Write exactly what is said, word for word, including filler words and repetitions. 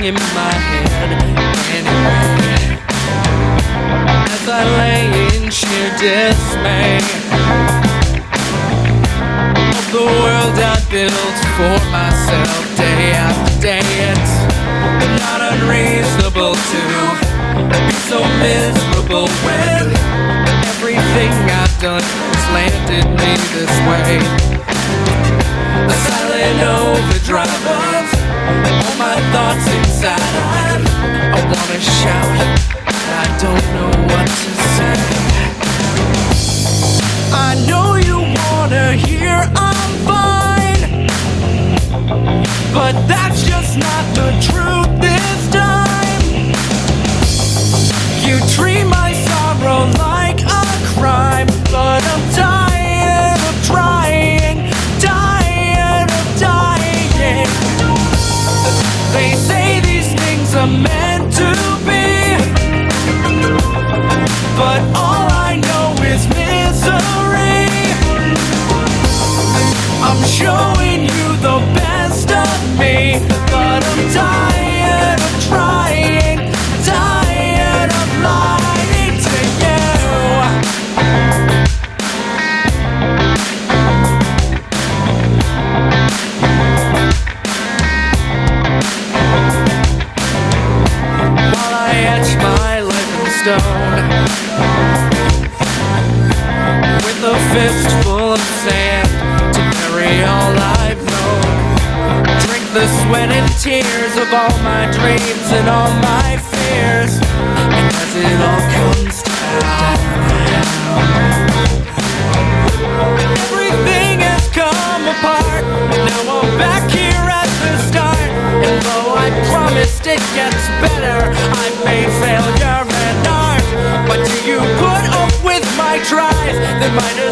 in my head anyway. As I lay in sheer dismay of the world I built for myself day after day, it's not unreasonable to be so miserable when everything I've done has landed me this way. A silent overdrive of all my thoughts inside. I, I wanna shout, I don't know what to say. I know you wanna hear I'm fine, but that's just not the truth this time. You treat my sorrow like a crime, but I'm tired of trying, tired of dying. They say these things are meant to be, but all I know is misery. I'm showing you the best of me, but I'm tired of trying, tired of lying to you. While I etch my life in stone with a fistful of sand to bury all I've known, drink the sweat and tears of all my dreams and all my fears, and as it all comes down, everything has come apart. Now I'm back here at the start, and though I promised it gets better, I've made failure an art. But do you put up with my tries? Then might